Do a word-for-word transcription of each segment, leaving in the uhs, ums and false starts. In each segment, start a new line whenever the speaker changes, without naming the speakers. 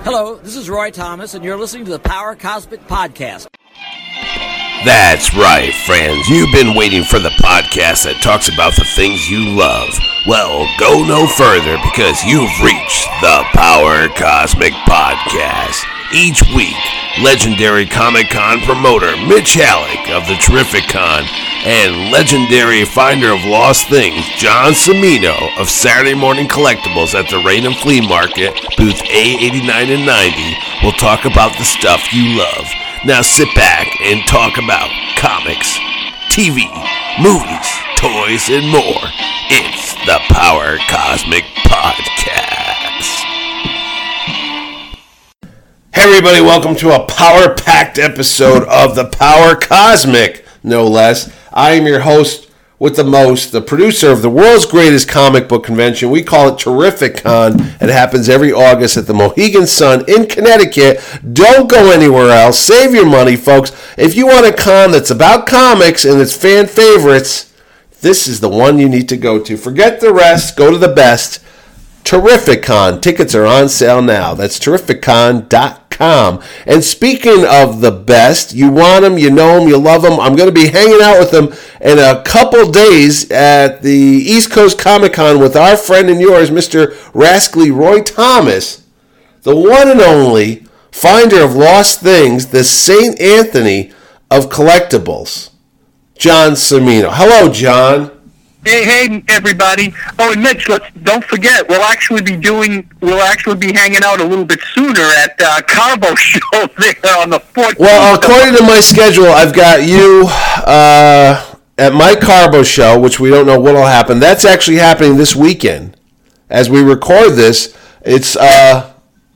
Hello, this is Roy Thomas, and you're listening to the Power Cosmic Podcast.
That's right, friends. You've been waiting for the podcast that talks about the things you love. Well, go no further because you've reached the Power Cosmic Podcast. Each week, legendary Comic-Con promoter Mitch Halleck of the Terrific-Con and legendary finder of lost things John Cimino of Saturday Morning Collectibles at the Raynham Flea Market, booth A eighty-nine and ninety, will talk about the stuff you love. Now sit back and talk about comics, T V, movies, toys, and more. It's the Power Cosmic Podcast. Hey everybody, welcome to a power-packed episode of the Power Cosmic, no less. I am your host with the most, the producer of the world's greatest comic book convention. We call it Terrific-Con. It happens every August at the Mohegan Sun in Connecticut. Don't go anywhere else. Save your money, folks. If you want a con that's about comics and it's fan favorites, this is the one you need to go to. Forget the rest. Go to the best. Terrific-Con. Tickets are on sale now. That's terrific con dot com. And speaking of the best, you want them, you know them, you love them. I'm going to be hanging out with them in a couple days at the East Coast Comic Con with our friend and yours, Mister Rascally Roy Thomas, the one and only finder of lost things, the Saint Anthony of collectibles, John Cimino. Hello, John.
Hey, hey, everybody! Oh, and Mitch, let's don't forget. We'll actually be doing. We'll actually be hanging out a little bit sooner at uh, Carbo Show there on the fourteenth.
Well, according to my schedule, I've got you uh, at my Carbo Show, which we don't know what'll happen. That's actually happening this weekend, as we record this. It's uh,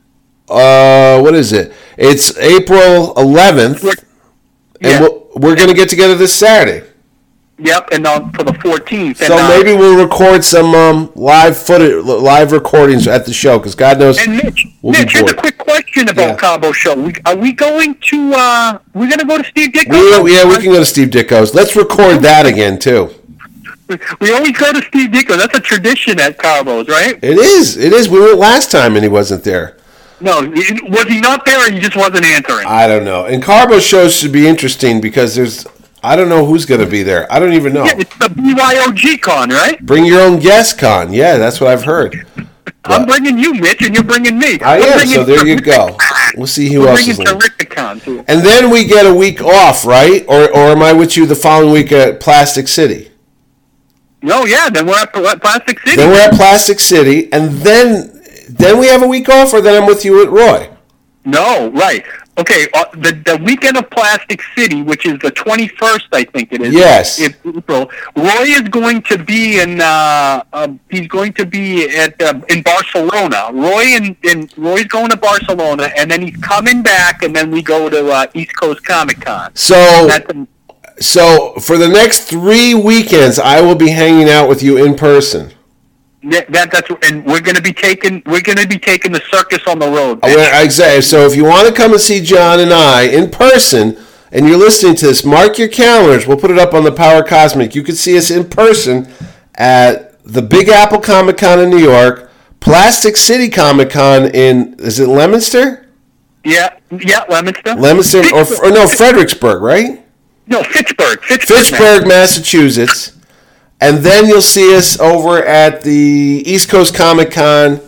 uh, what is it? It's April eleventh, and
yeah.
we'll, we're going to get together this Saturday.
Yep, and on for the fourteenth.
So
and, uh,
maybe we'll record some um, live footage, live recordings at the show, because God knows.
And Mitch,
we'll
Mitch, here's a quick question about
yeah.
Carbo Show. We, are we going to? Uh, we're going to go to Steve Ditko's?
We, yeah, we can go to Steve Ditko's. Let's record that again too.
We always go to Steve Ditko. That's a tradition at Carbo's, right?
It is. It is. We went last time and he wasn't there.
No, was he not there, or he just wasn't answering?
I don't know. And Carbo shows should be interesting because there's. I don't know who's going to be there. I don't even know.
Yeah, it's the B Y O G con, right?
Bring your own guest con. Yeah, that's what I've heard.
I'm bringing you, Mitch, and you're bringing me.
I
We're
am, so there you go. We'll see who
We're
else is
bringing
in.
Terrific-Con, too.
And then we get a week off, right? Or or am I with you the following week at Plastic City?
No, yeah, then we're at Plastic City.
Then we're at Plastic City, and then then we have a week off, or then I'm with you at Roy?
No, right. Okay, uh, the the weekend of Plastic City, which is the twenty-first, I think it is.
Yes.
April. Roy is going to be in. Uh, uh, he's going to be at uh, in Barcelona. Roy and, and Roy's going to Barcelona, and then he's coming back, and then we go to uh, East Coast Comic Con.
So,
That's a,
so for the next three weekends, I will be hanging out with you in person.
Yeah, that, that's and we're going to be taking we're going to be taking the circus on the road.
Exactly. So if you want to come and see John and I in person, and you're listening to this, mark your calendars. We'll put it up on the Power Cosmic. You can see us in person at the Big Apple Comic Con in New York, Plastic City Comic Con in is it Leominster?
Yeah, yeah, Leominster.
Leominster or, or no Fredericksburg, right?
No, Fitchburg. Fitchburg,
Fitchburg, Massachusetts. And then you'll see us over at the East Coast Comic Con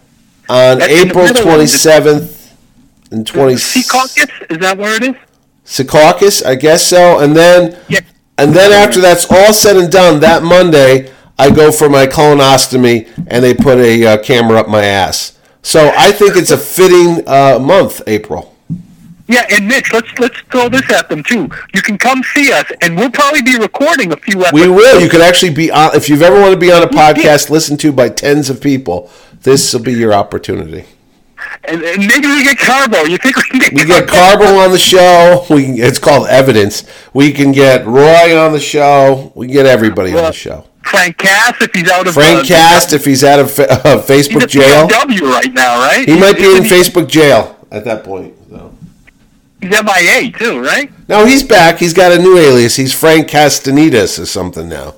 on
That's
April twenty-seventh and twenty-sixth.
Secaucus? Is that where it is?
Secaucus, I guess so. And then,
Yeah.
and then after that's all said and done, that Monday I go for my colonostomy, and they put a uh, camera up my ass. So I think it's a fitting uh, month, April.
Yeah, and Mitch, let's let's throw this at them too. You can come see us, and we'll probably be recording a few episodes.
We will. You can actually be on. If you've ever want to be on a podcast listened to by tens of people, this will be your opportunity.
And, and maybe we get Carbo. You think we can get
We get Carbo on the show. We can, it's called Evidence. We can get Roy on the show. We can get everybody
well,
on the show.
Frank Cass, if he's out of
Frank
uh,
Cast, if he's out of uh, Facebook
he's
jail.
P O W right now, right?
He might be in
he,
Facebook jail at that point. So.
He's M I A too, right?
No, he's back. He's got a new alias. He's Frank Castanitas or something now.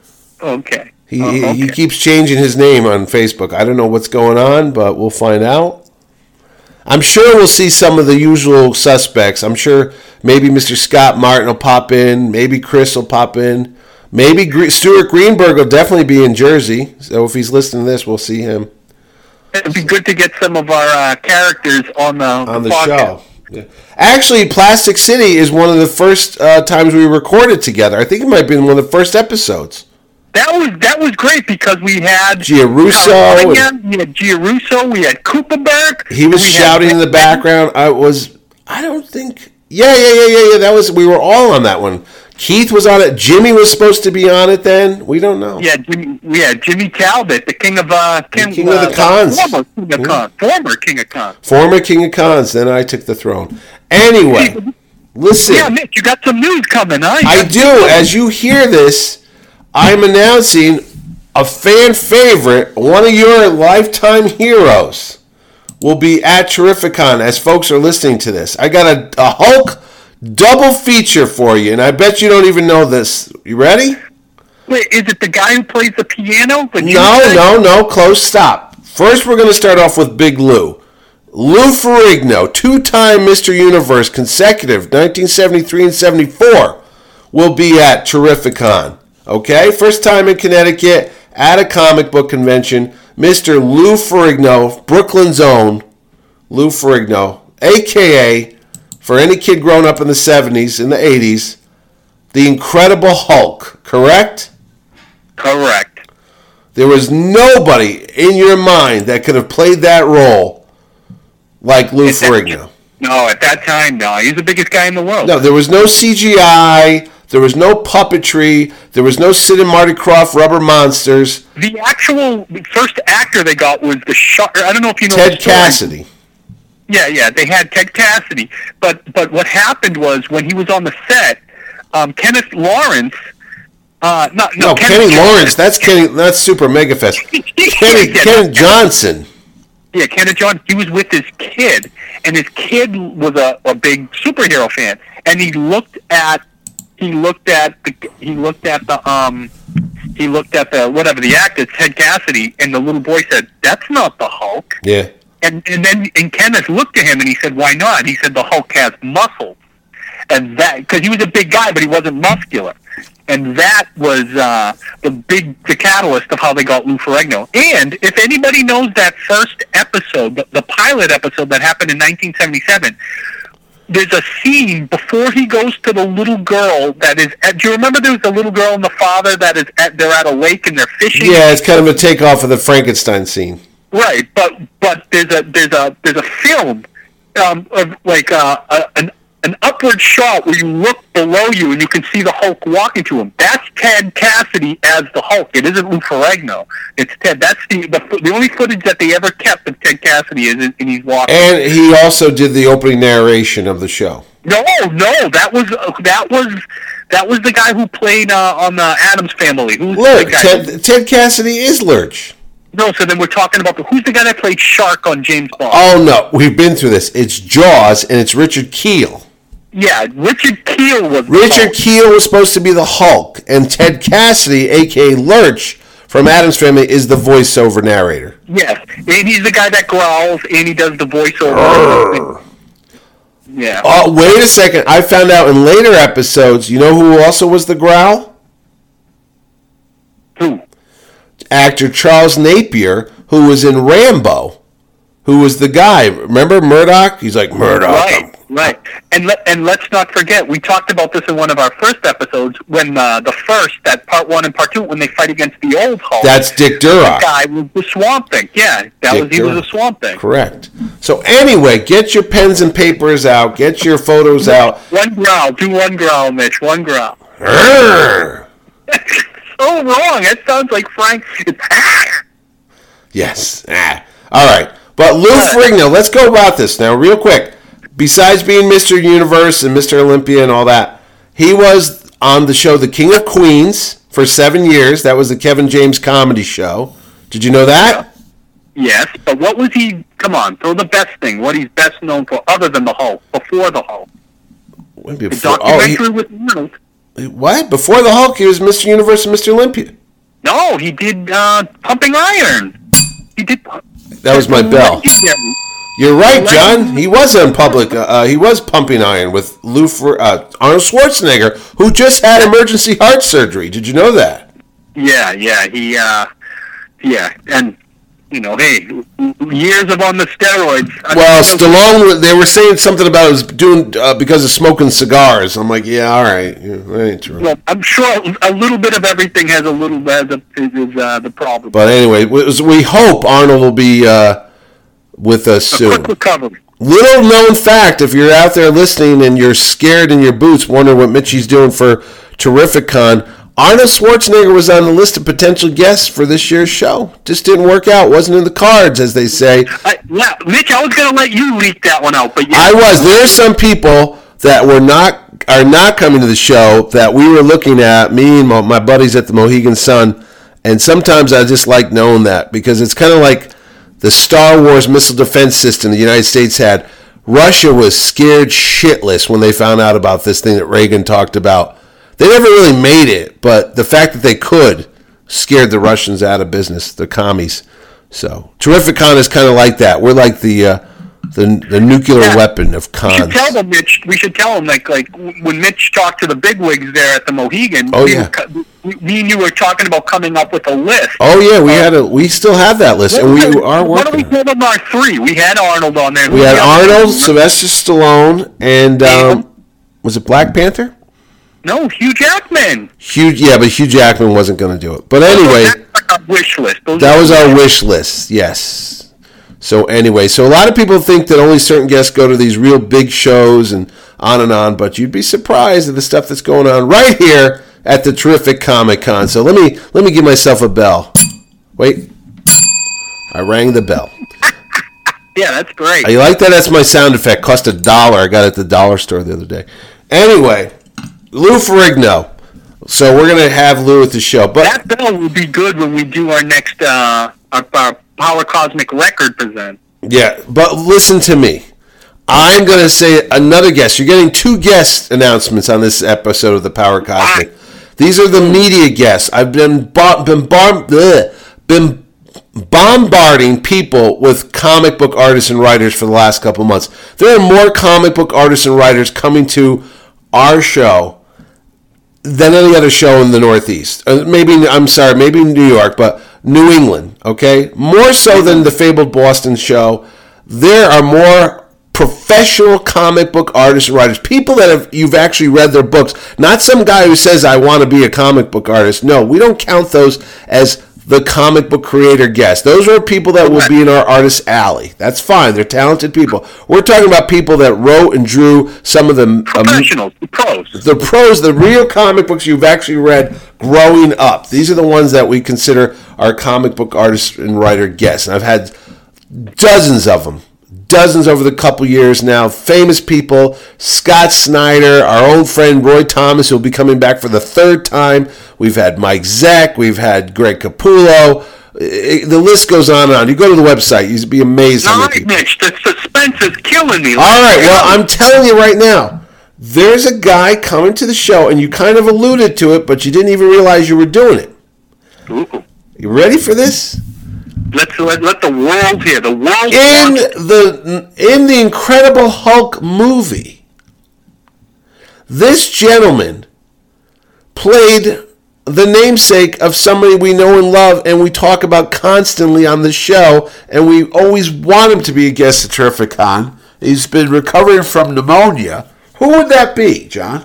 Okay.
He,
oh, okay.
he he keeps changing his name on Facebook. I don't know what's going on, but we'll find out. I'm sure we'll see some of the usual suspects. I'm sure maybe Mister Scott Martin will pop in. Maybe Chris will pop in. Maybe Gre- Stuart Greenberg will definitely be in Jersey. So if he's listening to this, we'll see him.
It'd be good to get some of our uh, characters on the
on the
podcast.
show. Yeah. Actually, Plastic City is one of the first uh, times we recorded together. I think it might have been one of the first episodes.
That was that was great because we had
Giarusso.
California, we had Giarusso, we had Kuperberg.
He was shouting in the background. I was. I don't think. Yeah, yeah, yeah, yeah, yeah. That was. We were all on that one. Keith was on it. Jimmy was supposed to be on it. Then we don't know.
Yeah, Jimmy. Yeah, Jimmy Talbot, the king of uh, king,
the king
uh,
of the cons,
former king of
yeah.
cons, former king of cons,
former king of cons. Then I took the throne. Anyway, listen.
Yeah, Nick, you got some news coming, huh? You
I
got-
do. As you hear this, I'm announcing a fan favorite, one of your lifetime heroes, will be at Terrificon as folks are listening to this. I got a, a Hulk double feature for you, and I bet you don't even know this. You ready?
Wait, is it the guy who plays the piano? The
No, no, no. Close. Stop. First, we're going to start off with Big Lou. Lou Ferrigno, two-time Mister Universe, consecutive, nineteen seventy-three and seventy-four, will be at Terrificon. Okay? First time in Connecticut at a comic book convention. Mister Lou Ferrigno, Brooklyn's own Lou Ferrigno, a k a, for any kid growing up in the seventies, in the eighties, the Incredible Hulk, correct?
Correct.
There was nobody in your mind that could have played that role like Lou
At that-
Ferrigno.
No, at that time, no. He was the biggest guy in the world.
No, there was no C G I. There was no puppetry. There was no Sid and Marty Krofft rubber monsters.
The actual first actor they got was the shark. I don't know if you know
Ted
the story.
Cassidy.
Yeah, yeah, they had Ted Cassidy. But but what happened was when he was on the set, um, Kenneth Lawrence. Uh, not, no,
No,
Kenneth
Kenny
Johnson.
Lawrence. That's Kenny. That's Super Mega Fest. Kenny,
Yeah,
Ken Johnson.
Yeah, Kenneth John. He was with his kid, and his kid was a, a big superhero fan, and he looked at he looked at the he looked at the um he looked at the whatever the actor Ted Cassidy, and the little boy said, "That's not the Hulk."
Yeah.
And and then and Kenneth looked at him and he said, "Why not?" And he said, "The Hulk has muscles," and that because he was a big guy, but he wasn't muscular. And that was uh, the big the catalyst of how they got Lou Ferrigno. And if anybody knows that first episode, the, the pilot episode that happened in nineteen seventy-seven, there's a scene before he goes to the little girl that is at, do you remember there was the little girl and the father that is at, they're at a lake and they're fishing?
Yeah, it's kind of a takeoff of the Frankenstein scene.
Right, but but there's a there's a there's a film um, of like uh, a, an an upward shot where you look below you and you can see the Hulk walking to him. That's Ted Cassidy as the Hulk. It isn't Lou Ferrigno. It's Ted. That's the the, the only footage that they ever kept of Ted Cassidy is and he's walking.
And he also did the opening narration of the show.
No, no, that was uh, that was that was the guy who played uh, on the Addams Family. Who's the
Look,
guy?
Ted, Ted Cassidy is Lurch.
No, so then we're talking about the, who's the guy that played Shark on James Bond?
Oh, no. We've been through this. It's Jaws, and it's Richard Kiel.
Yeah, Richard Kiel was the
Richard
Hulk.
Kiel was supposed to be the Hulk, and Ted Cassidy, a k a. Lurch, from Addams Family, is the voiceover narrator.
Yes, and he's the guy that growls, and he does the voiceover. Yeah.
Oh, wait a second. I found out in later episodes, you know who also was the growl?
Who?
Actor Charles Napier, who was in Rambo, who was the guy. Remember Murdoch? He's like, Murdoch.
Right, right. And let and let's not forget, we talked about this in one of our first episodes when uh, the first, that part one and part two, when they fight against the old Hulk.
That's Dick
the
Durock.
guy was the Swamp Thing. Yeah, that
Dick
was he was
Durock.
a Swamp Thing.
Correct. So anyway, get your pens and papers out. Get your photos out.
One growl, do one growl, Mitch. One growl.
Urgh.
So wrong. That sounds like Frank. It's
Yes. Ah. All right. But Lou Ferrigno, let's go about this now real quick. Besides being Mister Universe and Mister Olympia and all that, he was on the show The King of Queens for seven years. That was the Kevin James comedy show. Did you know that?
Yes, but what was he? Come on, throw the best thing. What he's best known for, other than the Hulk, before the Hulk.
When
The
before, oh,
documentary with Arnold.
he, what? Before the Hulk, he was Mister Universe and Mister Olympia.
No, he did uh, Pumping Iron. He did.
That was my bell. You're right, John. He was on public. Uh, he was pumping iron with Lou Fer- uh, Arnold Schwarzenegger, who just had emergency heart surgery. Did you know that?
Yeah, yeah, he, uh, yeah, and you know, hey, years of on the steroids.
Well, Stallone, they were saying something about it was doing uh, because of smoking cigars. I'm like, yeah, all right, yeah, that ain't true.
Well, I'm sure a little bit of everything has a little bit of is uh, the problem.
But anyway, we hope Arnold will be uh, with us
a
soon.
Quick recovery.
Little known fact, if you're out there listening and you're scared in your boots, wondering what Mitchie's doing for Terrificon, Arnold Schwarzenegger was on the list of potential guests for this year's show. Just didn't work out. Wasn't in the cards, as they say.
I, yeah, Mitch, I was going to let you leak that one out, but yeah.
I was. There are some people that were not are not coming to the show that we were looking at, me and my, my buddies at the Mohegan Sun, and sometimes I just like knowing that because it's kind of like the Star Wars missile defense system the United States had. Russia was scared shitless when they found out about this thing that Reagan talked about. They never really made it, but the fact that they could scared the Russians out of business, the commies. So, Terrificon is kind of like that. We're like the uh, the, the nuclear yeah. weapon of cons.
We should tell them, Mitch. We should tell them, like, like when Mitch talked to the bigwigs there at the Mohegan.
Oh
we,
yeah.
We, we and you were talking about coming up with a list.
Oh yeah, we um, had a. We still have that list, and we
we,
are working.
What do we call them? Our three. We had Arnold on there.
We had Arnold, Sylvester Stallone, and um, was it Black Panther?
No, Hugh Jackman.
Hugh, yeah, but Hugh Jackman wasn't going to do it. But anyway,
that's our wish list. Those
that was our wish list. Yes. So anyway, so a lot of people think that only certain guests go to these real big shows and on and on, but you'd be surprised at the stuff that's going on right here at the Terrific Comic Con. So let me let me give myself a bell. Wait, I rang the bell.
Yeah, that's great.
You like that? That's my sound effect. Cost a dollar. I got it at the dollar store the other day. Anyway. Lou Ferrigno. So we're going to have Lou at the show. But
that bell will be good when we do our next uh, our, our Power Cosmic record present.
Yeah, but listen to me. I'm going to say another guest. You're getting two guest announcements on this episode of the Power Cosmic. These are the media guests. I've been bo- been, bar- bleh, been bombarding people with comic book artists and writers for the last couple months. There are more comic book artists and writers coming to our show than any other show in the Northeast. Uh, maybe, I'm sorry, maybe New York, but New England, okay? More so than the fabled Boston show. There are more professional comic book artists and writers, people that have you've actually read their books, not some guy who says, I want to be a comic book artist. No, we don't count those as the comic book creator guests. Those are people that will be in our artist alley. That's fine. They're talented people. We're talking about people that wrote and drew some of the
professionals, um, the pros.
The pros, the real comic books you've actually read growing up. These are the ones that we consider our comic book artist and writer guests. And I've had dozens of them. Dozens over the couple years now. Famous people. Scott Snyder, our old friend Roy Thomas, who will be coming back for the third time. We've had Mike Zeck. We've had Greg Capullo. It, the list goes on and on. You go to the website, you'd be amazed.
All right, Mitch, the suspense is killing me.
All right, well, I'm telling you right now, there's a guy coming to the show, and you kind of alluded to it, but you didn't even realize you were doing it.
Ooh.
You ready for this?
Let's let, let the world hear. The world
in the in the Incredible Hulk movie, this gentleman played the namesake of somebody we know and love, and we talk about constantly on the show, and we always want him to be a guest at Terrificon. He's been recovering from pneumonia. Who would that be, John?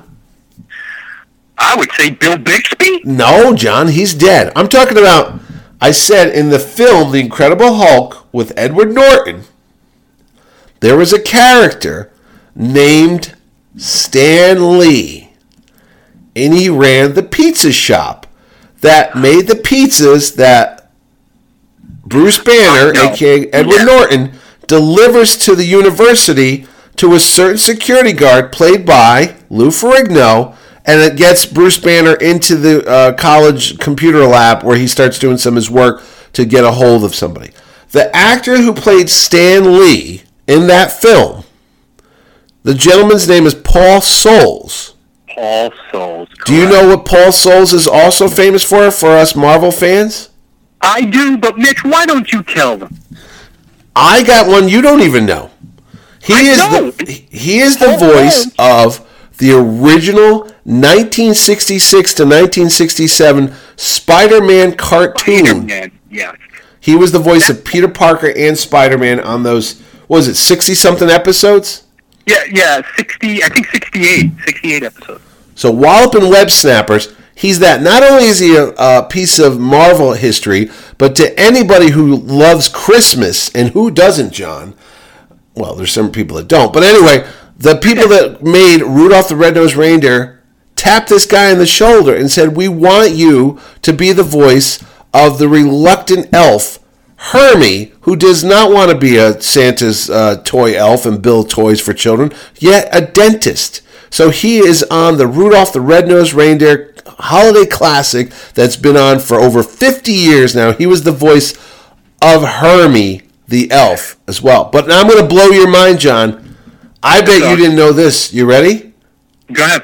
I would say Bill Bixby.
No, John, he's dead. I'm talking about. I said in the film The Incredible Hulk with Edward Norton, there was a character named Stan Lee, and he ran the pizza shop that made the pizzas that Bruce Banner, a k a. Edward yeah. Norton, delivers to the university to a certain security guard played by Lou Ferrigno. And it gets Bruce Banner into the uh, college computer lab where he starts doing some of his work to get a hold of somebody. The actor who played Stan Lee in that film, the gentleman's name is Paul Soles.
Paul Soles. Correct.
Do you know what Paul Soles is also famous for, for us Marvel fans?
I do, but Mitch, why don't you tell them?
I got one you don't even know. He
I
is
know.
the he is the
Oh,
voice of the original nineteen sixty-six to nineteen sixty-seven Spider-Man cartoon.
Spider-Man, yes.
He was the voice of Peter Parker and Spider-Man on those, what was it, sixty-something episodes?
Yeah, yeah, sixty. I think sixty-eight, sixty-eight episodes.
So Wallop and Web Snappers, he's that. Not only is he a, a piece of Marvel history, but to anybody who loves Christmas, and who doesn't, John? Well, there's some people that don't. But anyway, the people that made Rudolph the Red-Nosed Reindeer tapped this guy on the shoulder and said, we want you to be the voice of the reluctant elf, Hermie, who does not want to be a Santa's uh, toy elf and build toys for children, yet a dentist. So he is on the Rudolph the Red-Nosed Reindeer holiday classic that's been on for over fifty years now. He was the voice of Hermie the elf as well. But now I'm going to blow your mind, John. I bet you didn't know this. You ready?
Go ahead.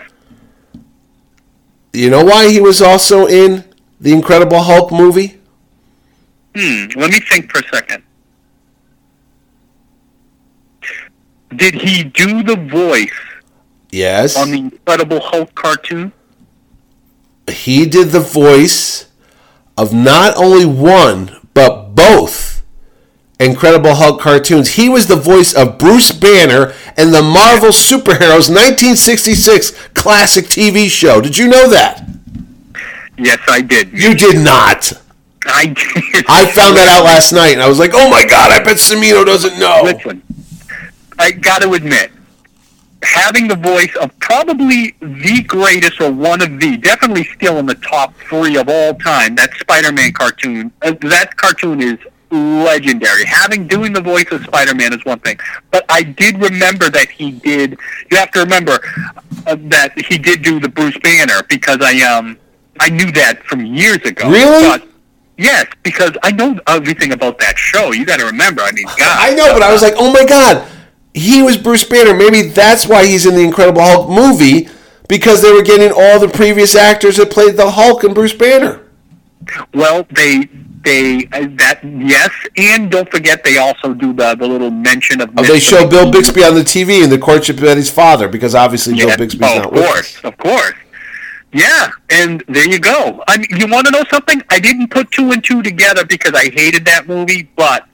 You know why he was also in the Incredible Hulk movie?
Hmm, let me think for a second. Did he do the voice
Yes.
on the Incredible Hulk cartoon?
He did the voice of not only one, but both Incredible Hulk cartoons. He was the voice of Bruce Banner in the Marvel Superheroes nineteen sixty-six classic T V show. Did you know that?
Yes, I did.
You did not.
I did.
I found that out last night, and I was like, oh my God, I bet Cimino doesn't know.
Listen, I got to admit, having the voice of probably the greatest, or one of the, definitely still in the top three of all time, that Spider-Man cartoon, uh, that cartoon is legendary. Having, doing the voice of Spider-Man is one thing, but I did remember that he did, you have to remember uh, that he did do the Bruce Banner, because I, um, I knew that from years ago.
Really?
But, yes, because I know everything about that show. You got to remember, I mean, God.
I know, but I was like, oh my God, he was Bruce Banner. Maybe that's why he's in the Incredible Hulk movie, because they were getting all the previous actors that played the Hulk and Bruce Banner.
Well, they they uh, that yes, and don't forget they also do the the little mention of.
Oh, they show Bill Bixby on the T V in the courtship of Eddie's father, because obviously
Yeah,
Bill Bixby's
oh,
not
of
with
course,
us.
of course. Yeah, and there you go. I mean, you want to know something? I didn't put two and two together because I hated that movie, but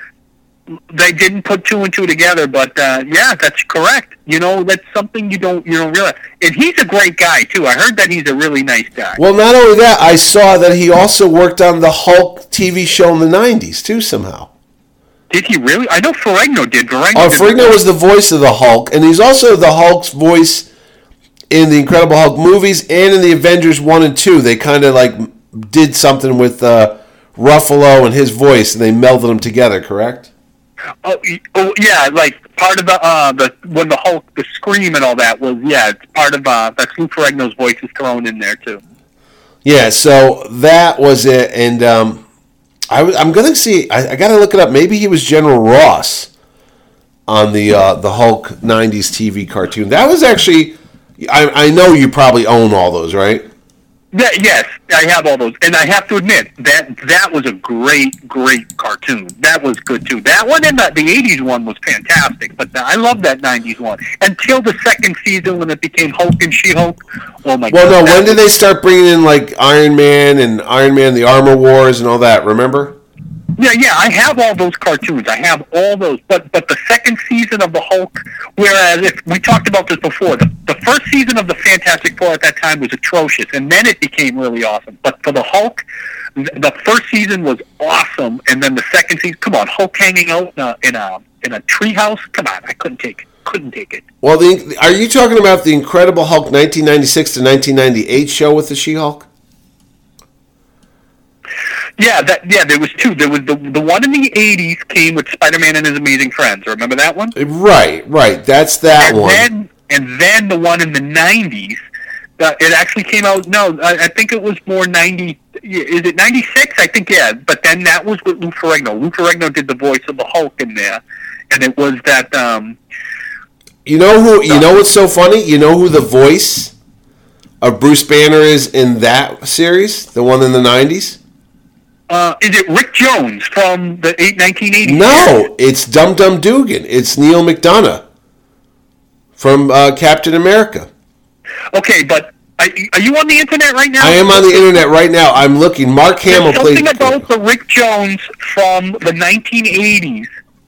they didn't put two and two together. But uh, yeah, that's correct. You know, that's something you don't you don't realize. And he's a great guy too. I heard that he's a really nice guy.
Well, not only that, I saw that he also worked on the Hulk T V show in the nineties too somehow.
Did he really? I know Ferrigno did. Ferrigno,
Oh,
did
Ferrigno was the voice of the Hulk, and he's also the Hulk's voice in the Incredible Hulk movies and in the Avengers one and two. They kind of like did something with uh, Ruffalo and his voice, and they melded them together, correct?
Oh, oh yeah, like part of the uh the when the Hulk the scream and all that was yeah it's part of uh that's Lou Ferrigno's voice is thrown in there too.
Yeah, so that was it, and um, I w- I'm gonna see. I, I gotta look it up. Maybe he was General Ross on the uh, the Hulk nineties T V cartoon. That was actually. I, I know you probably own all those, right?
Yeah, yes, I have all those, and I have to admit that that was a great, great cartoon. That was good too. That one and the, the eighties one was fantastic, but the, I love that nineties one until the second season when it became Hulk and She-Hulk. Oh my
Well,
God!
no. When
that
did they start bringing in like Iron Man and Iron Man: The Armor Wars and all that? Remember?
Yeah, yeah, I have all those cartoons. I have all those. But but the second season of the Hulk, whereas if we talked about this before, the, the first season of the Fantastic Four at that time was atrocious, and then it became really awesome. But for the Hulk, th- the first season was awesome, and then the second season, come on, Hulk hanging out in a in a, in a treehouse. Come on, I couldn't take it. Couldn't take it.
Well, the, are you talking about the Incredible Hulk nineteen ninety-six to nineteen ninety-eight show with the She-Hulk?
Yeah, that yeah, there was two. There was the the one in the eighties came with Spider-Man and His Amazing Friends. Remember that one?
Right, right. That's that
and
one.
Then, and then the one in the nineties, uh, it actually came out, no, I, I think it was more ninety, is it ninety-six? I think, yeah, but then that was with Lou Ferrigno. Lou Ferrigno did the voice of the Hulk in there, and it was that, um...
You know who? You know what's so funny? You know who the voice of Bruce Banner is in that series? The one in the nineties?
Uh, is it Rick Jones from the eight, nineteen eighties?
No, it's Dum Dum Dugan. It's Neil McDonough from uh, Captain America.
Okay, but are, are you on the internet right now?
I am on the internet right now. I'm looking. Mark Hamill
There's
played.
something about the Rick Jones from the nineteen eighties.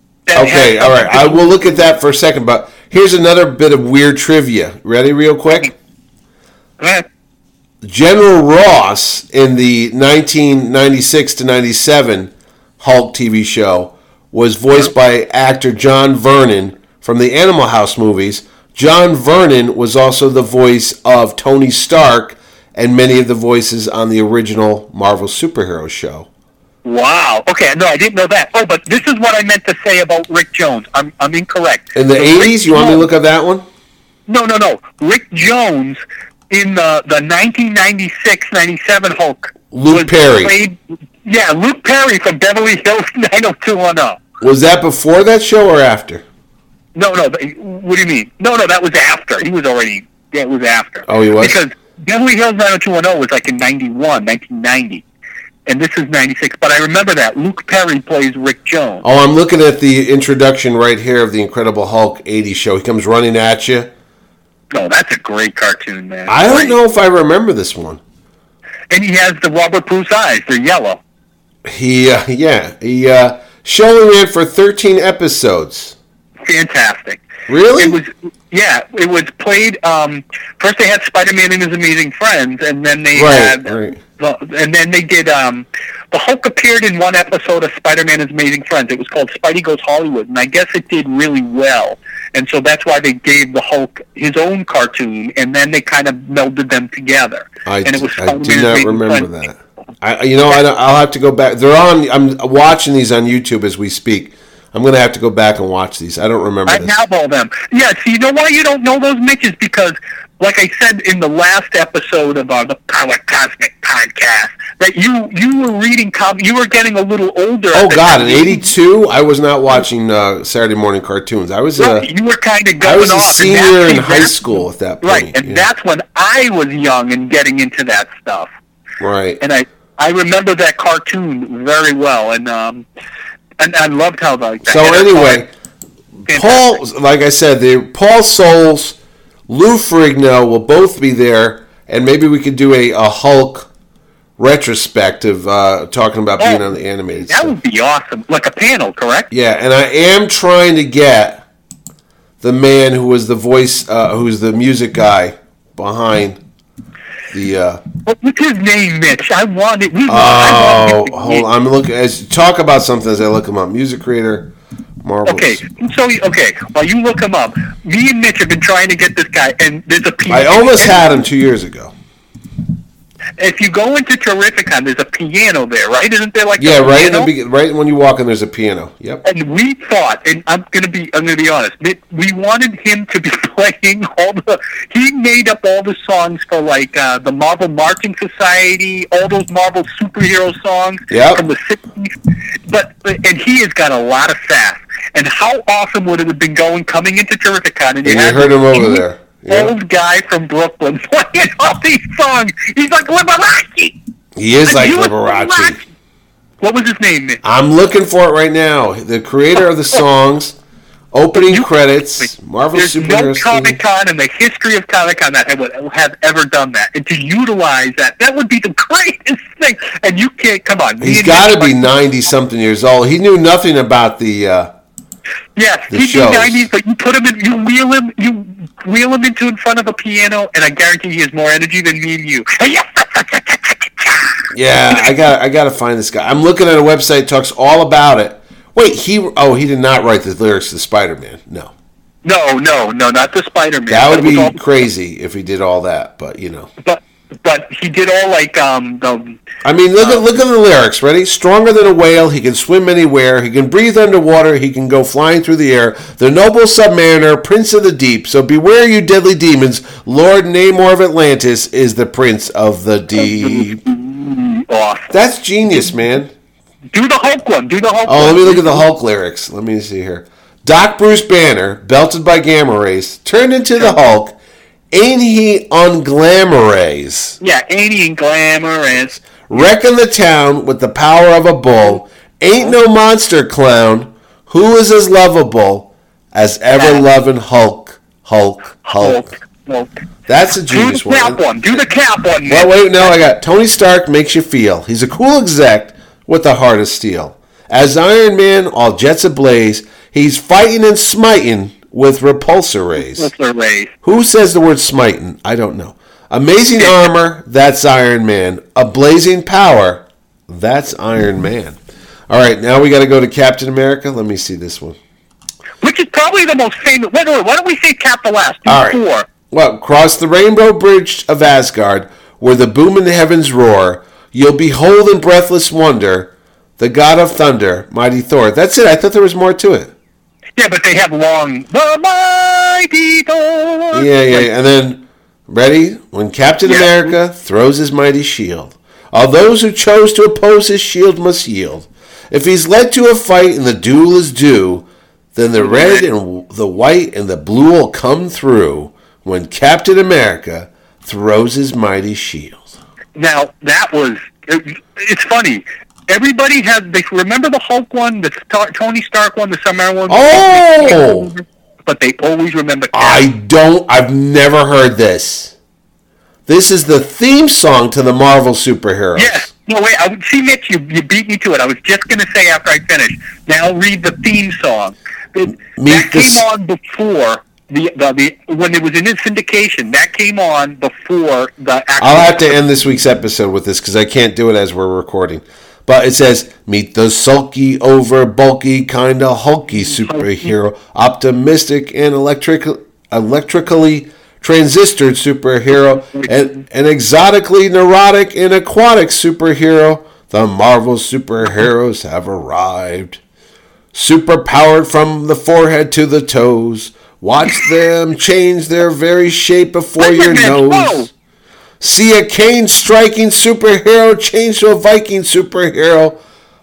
Okay, all right. I will look at that for a second, but here's another bit of weird trivia. Ready, real quick?
Go ahead.
General Ross in the nineteen ninety-six to ninety-seven Hulk T V show was voiced by actor John Vernon from the Animal House movies. John Vernon was also the voice of Tony Stark and many of the voices on the original Marvel superhero show.
Wow. Okay, no, I didn't know that. Oh, but this is what I meant to say about Rick Jones. I'm I'm incorrect.
In the
So
eighties,
Rick
you want me to
Jones-
look at that one?
No, no, no. Rick Jones in the, the nineteen ninety-six ninety-seven Hulk.
Luke
was
Perry.
Played, yeah, Luke Perry from Beverly Hills nine oh two one oh.
Was that before that show or after?
No, no. th- What do you mean? No, no, that was after. He was already. Yeah, it was after.
Oh, he was?
Because Beverly Hills nine oh two one oh was like in ninety-one, nineteen ninety, and this is ninety-six. But I remember that Luke Perry plays Rick Jones.
Oh, I'm looking at the introduction right here of the Incredible Hulk eighties show. He comes running at you.
No, that's a great cartoon, man.
I don't
Great.
know if I remember this one.
And he has the rubber Bruce eyes. They're yellow.
He, uh, yeah, he uh, showing ran for thirteen episodes.
Fantastic.
Really?
It was, yeah. It was played. Um, first, they had Spider-Man and His Amazing Friends, and then they
Right,
had,
right.
the, and then they did. Um, the Hulk appeared in one episode of Spider-Man and His Amazing Friends. It was called Spidey Goes Hollywood, and I guess it did really well. And so that's why they gave the Hulk his own cartoon, and then they kind of melded them together.
I,
and it was
I
Spider-Man
do
and His
not
Amazing
remember
Friends.
that. I, you know, I, I'll have to go back. They're on. I'm watching these on YouTube as we speak. I'm going to have to go back and watch these. I don't remember
I
this.
have all them. Yeah, so you know why you don't know those, Mitch? Is because, like I said in the last episode of uh, the Power Cosmic podcast, that you you were reading, com- you were getting a little older.
Oh
at the
God!
time.
In eighty-two, I was not watching uh, Saturday morning cartoons. I was a,
Right, you were kind of
I
going
was a
off. and
senior
that's-
in high
that's-
school at that point.
Right, and
yeah.
that's when I was young and getting into that stuff.
right.
And I I remember that cartoon very well, and um, and I loved how like. the
So
header
anyway,
part-
Paul, like I said, the Paul Souls, Lou Ferrigno will both be there, and maybe we could do a, a Hulk retrospective, uh, talking about being
Oh,
on the animated
That
stuff.
would be awesome, like a panel, correct?
Yeah, and I am trying to get the man who was the voice, uh, who's the music guy behind the. Uh,
What- What's his name, Mitch? I want it. We,
oh,
I want him to
hold on! I'm looking as talk about something as I look him up. Music creator, Marvel.
Okay, so okay, while you look him up, me and Mitch have been trying to get this guy, and there's a piano.
I almost had him two years ago.
If you go into Terrificon, there's a piano there, right? Isn't there like
Yeah,
a
right in
piano?
the be- right when you walk in, there's a piano. Yep.
And we thought, and I'm gonna be, I'm gonna be honest, that we wanted him to be playing all the. He made up all the songs for like uh, the Marvel Marching Society, all those Marvel superhero songs
Yep.
from the sixties. But and he has got a lot of sass. And how awesome would it have been going coming into Terrificon and you
And you
had
heard him over
this
there. Yeah.
old guy from Brooklyn playing all these songs. He's like Liberace.
He is like
He was
Liberace.
What was his name, Mitch?
I'm looking for it right now. The creator of the songs, opening
You-
credits, Marvel
There's
superhero.
no
Studios.
Comic Con in the history of Comic Con that would have ever done that. And to utilize that, that would be the greatest thing. And you can't, come on. me
He's
and
got to
Mitch,
be
like,
ninety something years old. He knew nothing about the. Uh,
Yes,
the
he'd
shows.
be nineties, but you put him in, you wheel him, you wheel him into in front of a piano, and I guarantee he has more energy than me and you.
yeah, I got. I got to find this guy. I'm looking at a website that talks all about it. Wait, he. Oh, he did not write the lyrics to Spider-Man. No,
No, no, no, not the Spider-Man.
that would
But it was
be
all-
crazy if he did all that. But you know.
But but he did all like um the
I mean, look at look at the lyrics. Ready? Stronger than a whale, he can swim anywhere. He can breathe underwater. He can go flying through the air. The noble submariner, prince of the deep. So beware, you deadly demons. Lord Namor of Atlantis is the prince of the deep.
off.
That's genius, man.
Do the Hulk one. Do the Hulk one.
Oh, let me look at the Hulk lyrics. Let me see here. Doc Bruce Banner, belted by gamma rays, turned into the Hulk. Ain't he unglamorous?
Yeah, ain't he glamorous?
Wrecking the town with the power of a bull. Ain't no monster clown who is as lovable as ever-loving Hulk, Hulk, Hulk.
Hulk, Hulk.
That's a
Do
genius
the cap
one.
one. Do the cap one.
Well, wait, no, I got Tony Stark makes you feel. He's a cool exec with a heart of steel. As Iron Man, all jets ablaze, he's fighting and smiting with repulsor rays.
Repulsor rays.
Who says the word smiting? I don't know. Amazing armor, that's Iron Man. A blazing power, that's Iron Man. All right, now we got to go to Captain America. Let me see this one.
Which is probably the most famous. Wait, wait, why don't we say Cap the last? Do
All right.
four.
Well, cross the rainbow bridge of Asgard, where the booming heavens roar. You'll behold in breathless wonder the god of thunder, mighty Thor. That's it. I thought there was more to it.
Yeah, but they have long. The mighty Thor.
Yeah, yeah, yeah. And then, ready? When Captain
Yeah.
America throws his mighty shield, all those who chose to oppose his shield must yield. If he's led to a fight and the duel is due, then the red and the white and the blue will come through when Captain America throws his mighty shield.
Now that was. It, it's funny. Everybody has. They remember the Hulk one, the Star, Tony Stark one, the Summer one.
Oh!
But they always remember Cap.
I don't. I've never heard this. This is the theme song to the Marvel superheroes.
Yes. No, wait. I, see, Mitch, you, you beat me to it. I was just going to say after I finish. Now read the theme song. It, that came
this-
on before the, the the when it was in its syndication. That came on before the actual.
I'll have to end this week's episode with this because I can't do it as we're recording. But it says, meet the sulky, over bulky, kind of hulky superhero, optimistic and electric, electrically transistored superhero, and an exotically neurotic and aquatic superhero. The Marvel superheroes have arrived. Superpowered from the forehead to the toes. Watch them change their very shape before your nose. See a cane striking superhero change to a Viking superhero.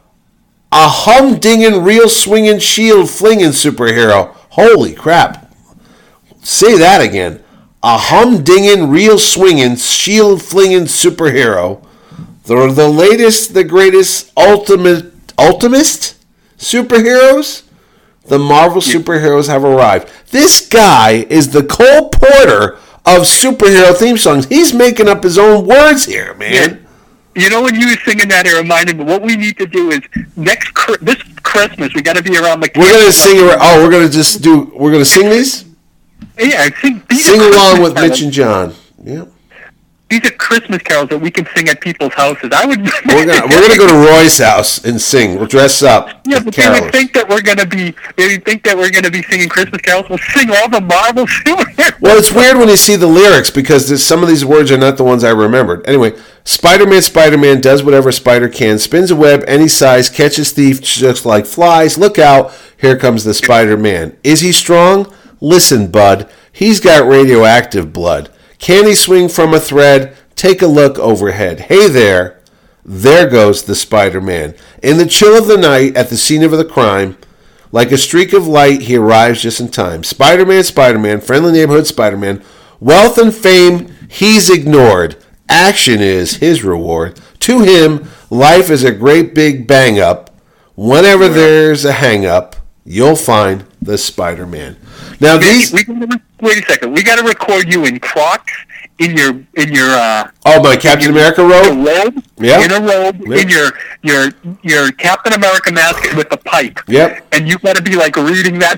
A humdinging, real swinging, shield flinging superhero. Holy crap. Say that again. A humdinging, real swinging, shield flinging superhero. They're the latest, the greatest, ultimate, ultimist superheroes. The Marvel superheroes have arrived. This guy is the Cole Porter of superhero theme songs. He's making up his own words here, man.
You know, when you were singing that, it reminded me. What we need to do is next this Christmas, we got to be around the.
We're gonna sing. Oh, we're gonna just do. We're gonna sing these.
Yeah, sing.
Sing along with Mitch and John. Yeah.
These are Christmas carols that we can sing at people's houses. I would.
We're gonna we're gonna go to Roy's house and sing. We'll dress up.
Yeah, but they would think that we're gonna be. They would think that we're gonna be singing Christmas carols. We'll sing all the Marvel superheroes.
Well, it's weird when you see the lyrics because there's, some of these words are not the ones I remembered. Anyway, Spider-Man, Spider-Man does whatever Spider can, spins a web any size, catches thieves just like flies. Look out! Here comes the Spider-Man. Is he strong? Listen, bud. He's got radioactive blood. Can he swing from a thread? Take a look overhead. Hey there. There goes the Spider-Man. In the chill of the night, at the scene of the crime, like a streak of light, he arrives just in time. Spider-Man, Spider-Man, friendly neighborhood Spider-Man. Wealth and fame, he's ignored. Action is his reward. To him, life is a great big bang-up. Whenever there's a hang-up, you'll find the Spider-Man. Now these.
We, we, wait a second. We got to record you in Crocs, in your in your. Uh,
oh, my Captain America robe.
robe.
Yeah.
In a robe.
Yep.
In your your your Captain America mask with the pipe.
Yep.
And you got to be like reading that.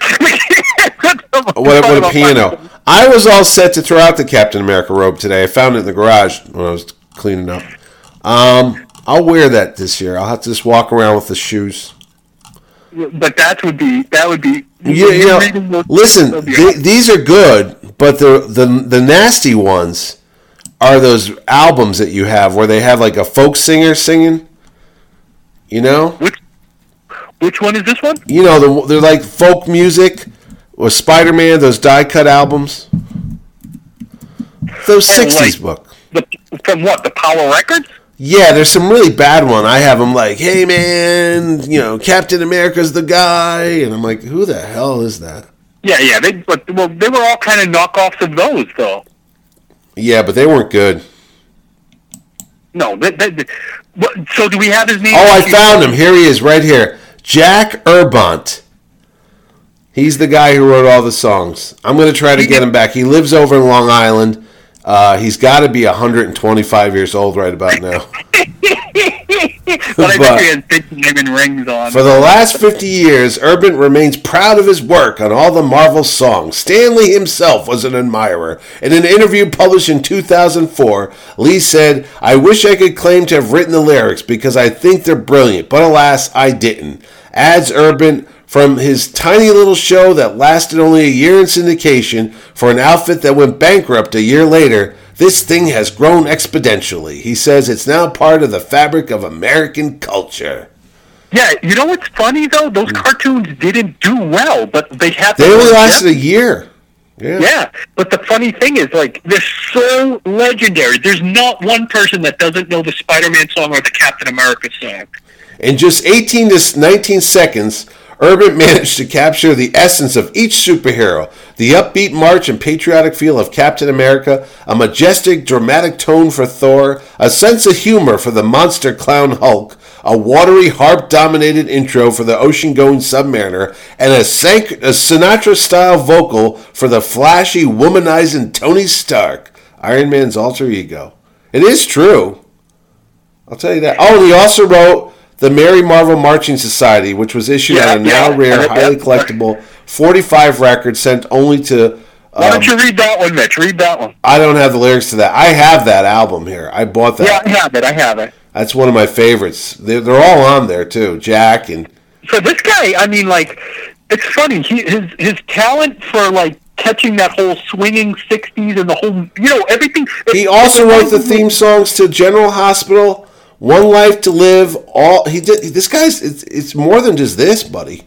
What, what a piano. I was all set to throw out the Captain America robe today. I found it in the garage when I was cleaning up. Um, I'll wear that this year. I'll have to just walk around with the shoes.
But that would be that would be.
Yeah, you know, those, listen, th- these are good, but the, the the nasty ones are those albums that you have where they have like a folk singer singing. You know?
Which which one is this one?
You know, the, they're like folk music or Spider-Man, those die-cut albums. Those
oh,
sixties
like
book.
The, from what? The Power Records?
Yeah, there's some really bad one. I have them like, hey man, you know, Captain America's the guy, and I'm like, who the hell is that?
Yeah, yeah, they but well, they were all kind of knockoffs of those, though.
Yeah, but they weren't good.
No, they, they, What, so do we have his name?
Oh, I found him. Here he is, right here. Jack Urbont. He's the guy who wrote all the songs. I'm going to try to get him back. He lives over in Long Island. Uh, he's got to be one hundred twenty-five years old right about now.
But I think he has big diamond rings on.
For the last fifty years, Urbant remains proud of his work on all the Marvel songs. Stan Lee himself was an admirer. In an interview published in two thousand four, Lee said, "I wish I could claim to have written the lyrics because I think they're brilliant, but alas, I didn't." Adds Urbant, from his tiny little show that lasted only a year in syndication for an outfit that went bankrupt a year later, this thing has grown exponentially. He says it's now part of the fabric of American culture.
Yeah, you know what's funny, though? Those cartoons didn't do well, but they had...
They only lasted a year. Yeah.
Yeah, but the funny thing is, like, they're so legendary. There's not one person that doesn't know the Spider-Man song or the Captain America song.
In just eighteen to nineteen seconds, Urbant managed to capture the essence of each superhero, the upbeat march and patriotic feel of Captain America, a majestic, dramatic tone for Thor, a sense of humor for the monster clown Hulk, a watery, harp-dominated intro for the ocean-going Submariner, and a, San- a Sinatra-style vocal for the flashy, womanizing Tony Stark, Iron Man's alter ego. It is true. I'll tell you that. Oh, and he also wrote the Mary Marvel Marching Society, which was issued
Yeah,
on a
yeah,
now rare,
yeah.
highly collectible forty-five record sent only to... Um,
Why don't you read that one, Mitch? Read that one.
I don't have the lyrics to that. I have that album here. I bought that.
Yeah, I have it. I have it.
That's one of my favorites. They're, they're all on there, too. Jack and...
So this guy, I mean, like, it's funny. He, his his talent for, like, catching that whole swinging sixties and the whole, you know, everything.
He also wrote the theme songs to General Hospital, One Life to Live. All he did. This guy's. It's, it's more than just this, buddy.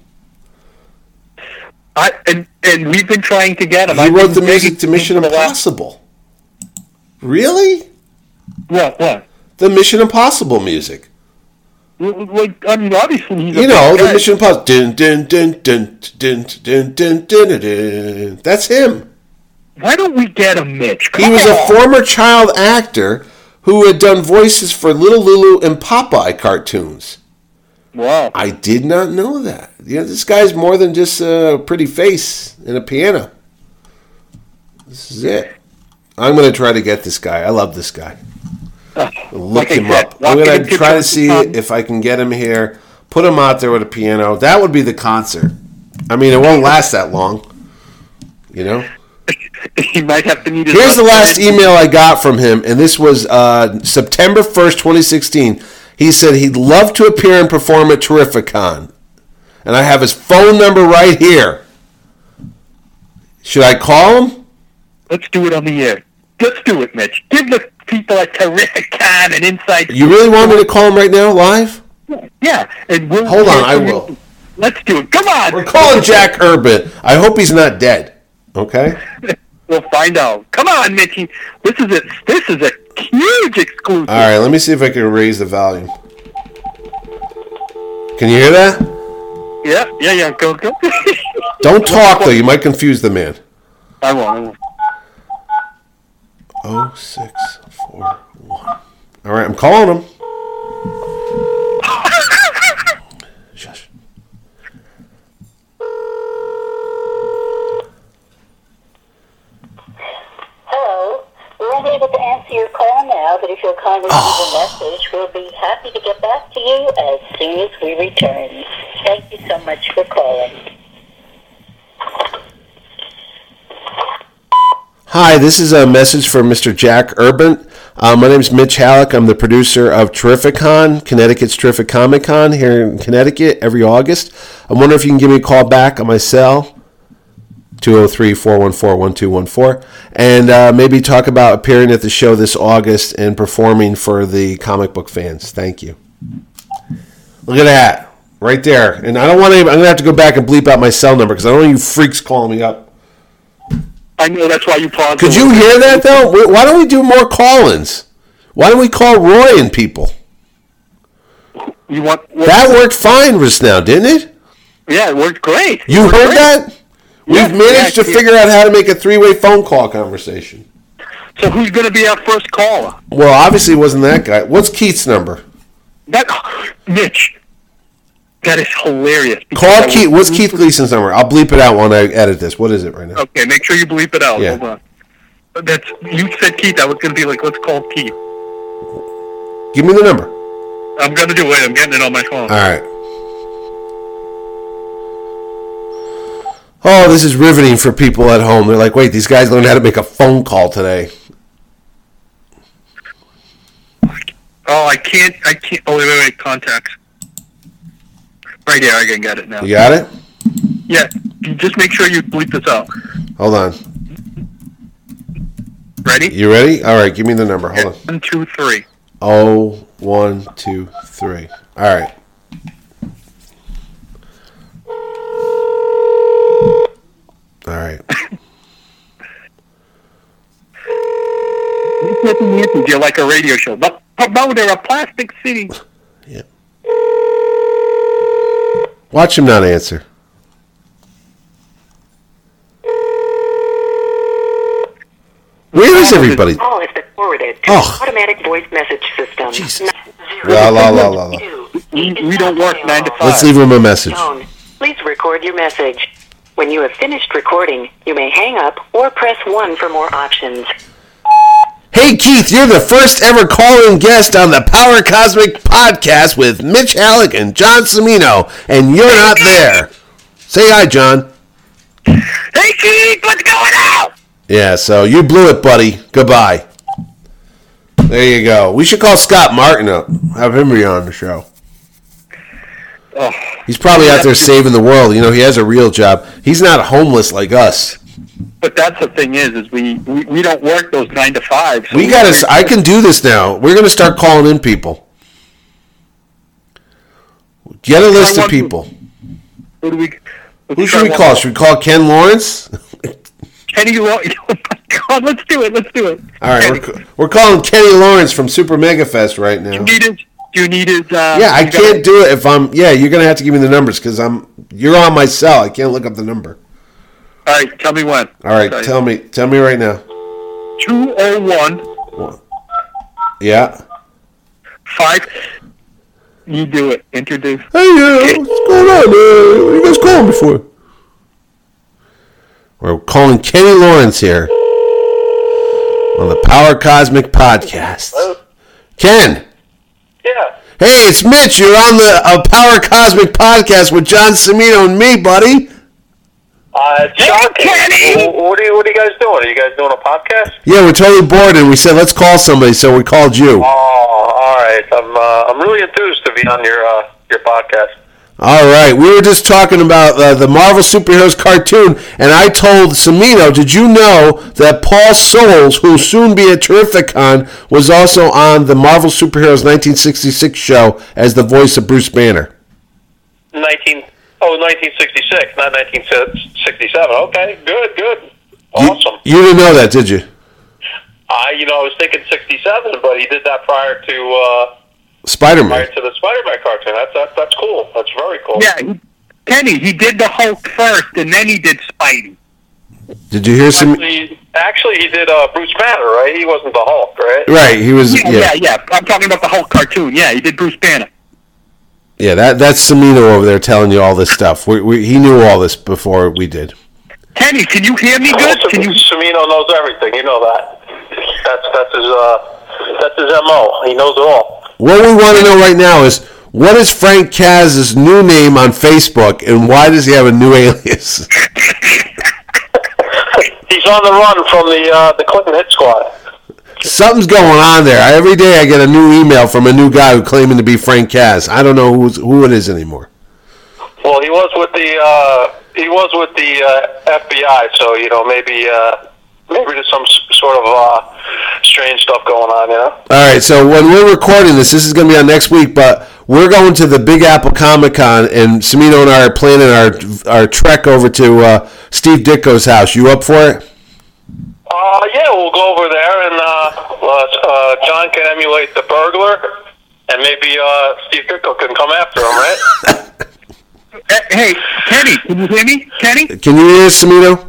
I, and and we've been trying to get him.
He
I've
wrote
been
the music
begging
to Mission
him for the last-
Impossible. Really?
What? What?
The Mission Impossible music.
Like, I mean, obviously he's.
You
a
know,
big
the
guy.
Mission Impossible. Dun, dun, dun, dun, dun, dun, dun, dun, dun. That's him.
Why don't we get him, Mitch?
He
Come
was a
on.
former child actor who had done voices for Little Lulu and Popeye cartoons.
Wow.
I did not know that. Yeah, this guy's more than just a pretty face and a piano. This is it. I'm going to try to get this guy. I love this guy. Look
Like I
him
said,
up. I'm
walking
going
into
to try to
Trump's
see
son.
if I can get him here. Put him out there with a piano. That would be the concert. I mean, it won't last that long. You know?
He might have to need his.
Here's the last email I got from him, and this was uh, September first, twenty sixteen. He said he'd love to appear and perform at Terrificon. And I have his phone number right here. Should I call him?
Let's do it on the air. Let's do it, Mitch. Give the people at Terrificon an inside.
You really want me to call him right now, live?
Yeah, and we'll.
Hold on, I will.
Let's do it. Come on.
We're calling Jack Urbant. I hope he's not dead. Okay?
We'll find out. Come on, Mitchie. This is a this is a huge exclusive.
All right, let me see if I can raise the volume. Can you hear that?
Yeah, yeah, yeah. Go, go.
Don't talk, though. You might confuse the man.
I won't. I won't.
oh six four one. All right, I'm calling him. Shush.
Hello. We're unable to answer your call now, but if you'll kindly leave a message, we'll be happy to get back to you as soon as we return. Thank you so much for calling.
Hi, this is a message for Mister Jack Urbant. Uh, my name is Mitch Halleck. I'm the producer of Terrificon, Connecticut's Terrific Comic Con here in Connecticut every August. I wonder if you can give me a call back on my cell, two oh three, four one four, one two one four, and uh, maybe talk about appearing at the show this August and performing for the comic book fans. Thank you. Look at that, right there. And I don't want to, I'm going to have to go back and bleep out my cell number because I don't want you freaks calling me up.
I know that's why you paused.
Could you hear that, though? Why don't we do more call-ins? Why don't we call Roy and people?
You want
That worked fine just now, didn't it?
Yeah, it worked great. It
You
worked
heard
great.
that? We've
Yeah,
managed
yeah,
to
yeah.
figure out how to make a three-way phone call conversation.
So who's going to be our first caller?
Well, obviously it wasn't that guy. What's Keith's number?
That Mitch, that is hilarious.
Call Keith. What's Keith Gleason's number? I'll bleep it out when I edit this. What is it right now?
Okay, make sure you bleep it out.
Yeah.
Hold on. That's you said Keith. I was going to be like, let's call Keith.
Give me the number.
I'm going to do it. I'm getting it on my phone.
All right. Oh, this is riveting for people at home. They're like, wait, these guys learned how to make a phone call today.
Oh, I can't. I can't. Oh, wait, wait, wait. Contacts. Right here. I can get it now.
You got it?
Yeah. Just make sure you bleep this out.
Hold on.
Ready?
You ready? All right, give me the number. Hold on.
One, two, three.
Oh, one, two, three. All right. All right.
You're like a radio show. But they're a plastic city.
Yeah. Watch him not answer. Where is everybody?
Call has been forwarded to
Oh.
automatic voice message system.
Jesus. La, la, la, la, la.
We, we don't work nine to five.
Let's leave him a message.
Tone. Please record your message. When you have finished recording, you may hang up or press one for more options.
Hey, Keith, you're the first ever call-in guest on the Power Cosmic Podcast with Mitch Halleck and John Cimino, and you're not there. Say hi, John.
Hey, Keith, what's going on?
Yeah, so you blew it, buddy. Goodbye. There you go. We should call Scott Martin up. Have him be on the show.
Oh,
He's probably out there saving the world. You know, he has a real job. He's not homeless like us.
but that's the thing is, is we, we, we don't work those nine to five. So
We got to. I can do this now. We're going to start calling in people. Get a list of people.
Who do we?
Who should we call? Should we call Ken Lawrence?
Kenny Lawrence. Oh my God! Let's do it. Let's do it.
All right,
Kenny.
we're, we're calling Kenny Lawrence from Super Mega Fest right now.
You need his. You need his. Uh,
Yeah, I
you
can't
gotta-
do it if I'm. Yeah, you're gonna have to give me the numbers because I'm. You're on my cell. I can't look up the number.
All right, tell me when.
All right, tell me. Tell me right now.
Two oh one
Yeah.
five. You do it. Introduce.
Hey, uh, what's going on? Uh, what are you guys calling me for? We're calling Kenny Lawrence here on the Power Cosmic Podcast.
Hello?
Ken.
Yeah.
Hey, it's Mitch. You're on the uh, Power Cosmic Podcast with John Cimino and me, buddy.
Uh, John,
Kenny!
wh- what are you? What are you guys doing? Are you guys doing a podcast?
Yeah, we're totally bored, and we said let's call somebody, so we called you.
Oh, all right. I'm uh, I'm really enthused to be on your uh, your podcast.
All right, we were just talking about uh, the Marvel Superheroes cartoon, and I told Cimino, did you know that Paul Soules, who'll soon be at Terrificon, was also on the Marvel Superheroes nineteen sixty-six show as the voice of Bruce Banner?
Nineteen oh, nineteen sixty-six, not nineteen sixty-seven. Okay, good, good, awesome.
You, you didn't know that, did you?
I, you know, I was thinking sixty-seven, but he did that prior to uh,
Spider-Man.
prior to the Spider-Man cartoon. That's that, that's cool. That's very cool.
Yeah, he, Kenny. He did the Hulk first, and then he did Spidey.
Did you hear some?
Actually, actually, he did uh, Bruce Banner, right? He wasn't the Hulk, right?
Right, he was.
Yeah,
Yeah,
yeah, yeah. I'm talking about the Hulk cartoon. Yeah, he did Bruce Banner.
yeah. That that's Cimino over there telling you all this stuff. We, we, he knew all this before we did.
Kenny, can you hear me good?
Well,
Can you?
Cimino knows everything. You know that. That's that's his uh, that's his M O. He knows it all.
What we want to know right now is, what is Frank Kaz's new name on Facebook, and why does he have a new alias?
He's on the run from the uh, the Clinton hit squad.
Something's going on there. Every day I get a new email from a new guy who claiming to be Frank Kaz. I don't know who's, who it is anymore.
Well, he was with the uh, he was with the uh, F B I, so you know maybe uh, maybe there's some s- sort of uh, strange stuff going on. You know.
All right, so when we're recording this, this is going to be on next week, but we're going to the Big Apple Comic Con, and Cimino and I are planning our our trek over to uh, Steve Ditko's house. You up for it?
Uh, yeah, we'll go over there, and uh, uh, uh, John can emulate the burglar, and maybe uh, Steve Ditko can come after him, right?
Hey, Kenny, can you hear me? Kenny?
Can you hear us, Cimino?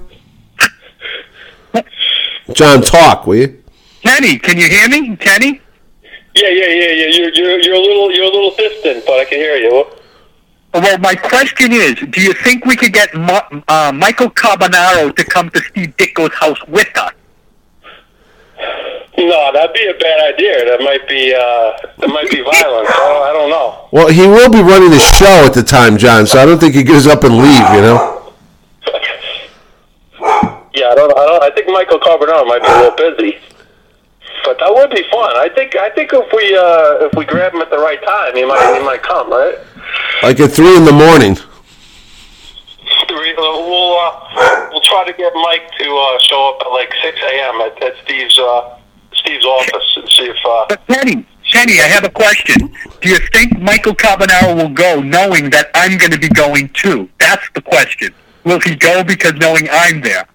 John, talk, will you?
Kenny, can you hear me? Kenny?
Yeah, yeah, yeah, yeah. You're you're you're a little you're a little distant, but I can hear you.
Well, my question is, do you think we could get Ma- uh, Michael Carbonaro to come to Steve Ditko's house with us?
No, that'd be a bad idea. That might be uh, that might be violence. I don't, I don't know.
Well, he will be running the show at the time, John, so I don't think he goes up and leave, you know?
Yeah, I don't, I don't. I think Michael Carbonaro might be a little busy, but that would be fun. I think. I think if we uh, if we grab him at the right time, he might he might come, right?
Like at three in the morning.
Three, uh, we'll uh, we'll try to get Mike to uh, show up at like six a.m. at, at Steve's uh, Steve's office and see if. Uh,
But Kenny, Kenny, I have a question. Do you think Michael Carbonaro will go knowing that I'm going to be going too? That's the question. Will he go because knowing I'm there?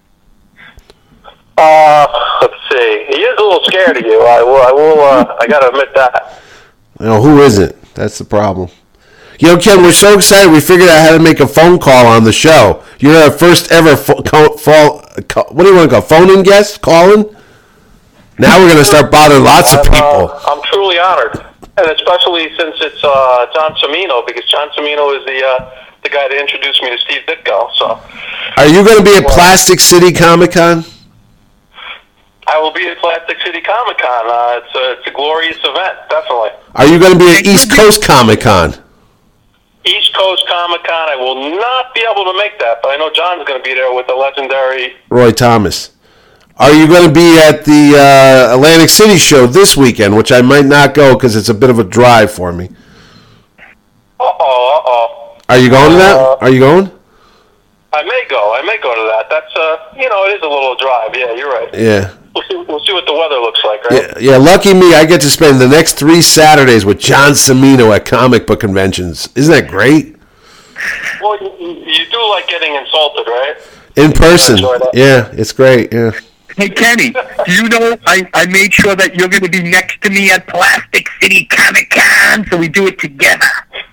Uh, let's see. He is a little scared of you. I will. I will. Uh, I gotta admit that.
You know, who isn't? That's the problem. You know, Ken, we're so excited we figured out how to make a phone call on the show. You're our first ever fo- call, call, call, what do you want to call, phone-in guest? Calling? Now we're going to start bothering lots of
I'm,
people.
Uh, I'm truly honored, and especially since it's uh, John Cimino, because John Cimino is the uh, the guy that introduced me to Steve Ditko. So,
Are you going to be at Plastic City Comic-Con?
I will be at Plastic City Comic Con. Uh, it's a it's a glorious event, definitely.
Are you going to be at East Coast Comic-Con?
East Coast Comic Con. I will not be able to make that, but I know John's going to be there with the legendary
Roy Thomas. Are you going to be at the uh, Atlantic City show this weekend, which I might not go because it's a bit of a drive for me?
Uh oh, uh oh.
Are you going to that? Are you going?
I may go. I may go to that. That's uh, you know, it is a little drive. Yeah, you're right.
Yeah.
We'll see. We'll see what the weather looks like, right?
Yeah, yeah, lucky me, I get to spend the next three Saturdays with John Cimino at comic book conventions. Isn't that great?
Well, you, you do like getting insulted, right?
In person.
Enjoy that.
Yeah, it's great, yeah.
Hey, Kenny, do you know I, I made sure that you're going to be next to me at Plastic City Comic Con, so we do it together.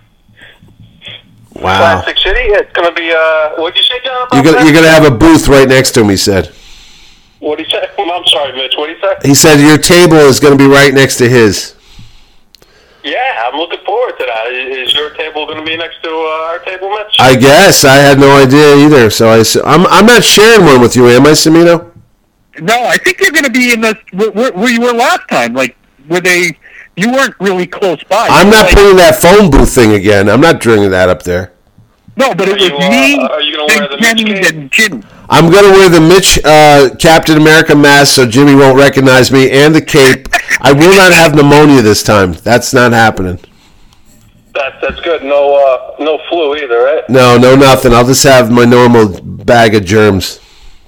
Wow.
Plastic City. It's going to be. Uh, what'd you say, John? about
You're gonna,
that?
you're going to have a booth right next to him, he said.
What'd he say? I'm sorry, Mitch. What'd he say?
He said your table is going to be right next to his.
Yeah, I'm looking forward to that. Is your table going to be next to uh, our table, Mitch?
I guess. I had no idea either. So I, I'm, I'm not sharing one with you, am I, Cimino?
No, I think you're going to be in the where, where, where you were last time, like where they you weren't really close by.
I'm not
like,
putting that phone booth thing again. I'm not doing that up there.
No, but it
Are
was
you, uh,
me,
are you gonna wear the
and Kenny,
Mitch cape?
and Jimmy.
I'm going to wear the Mitch uh, Captain America mask so Jimmy won't recognize me, and the cape. I will not have pneumonia this time. That's not happening.
That, that's good. No, uh, no flu either, right?
No, no nothing. I'll just have my normal bag of germs.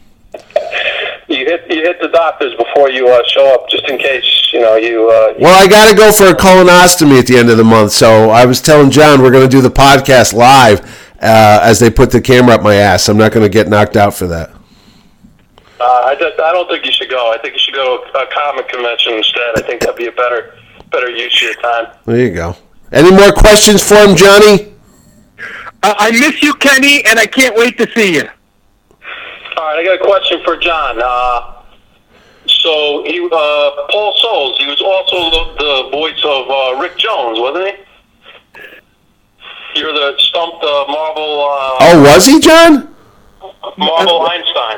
You hit you hit the doctors before you uh, show up, just in case you know you. Uh,
Well, I got to go for a colonoscopy at the end of the month, so I was telling John we're going to do the podcast live uh, as they put the camera up my ass. I'm not going to get knocked out for that.
uh, I just I don't think you should go. I think you should go to a comic convention instead. I think that'd be a better better use of your time.
There you go. Any more questions for him, Johnny?
Uh, I miss you, Kenny, and I can't wait to see you.
All right, I got a question for John. Uh, so he, uh, Paul Souls, he was also the, the voice of uh, Rick Jones, wasn't he? You're the stumped uh, Marvel. Uh,
Oh, was he, John?
Marvel Einstein.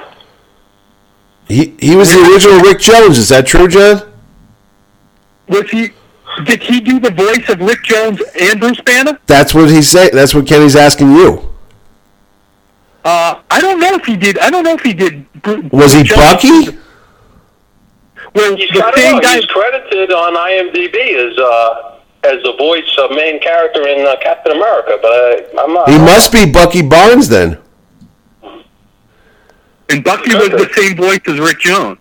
He he was the original Rick Jones. Is that true, John?
Was he? Did he do the voice of Rick Jones and Bruce Banner?
That's what he's saying. That's what Kenny's asking you.
Uh, I don't know if he did. I don't know if he did. Bru-
Was he
Bruce Jones.
Bucky?
Well,
He's,
the
I don't
same
know,
guy.
he's credited on IMDb as uh, as the voice of main character in uh, Captain America, but I, I'm not.
He must be Bucky Barnes then.
And Bucky was the same voice as Rick Jones.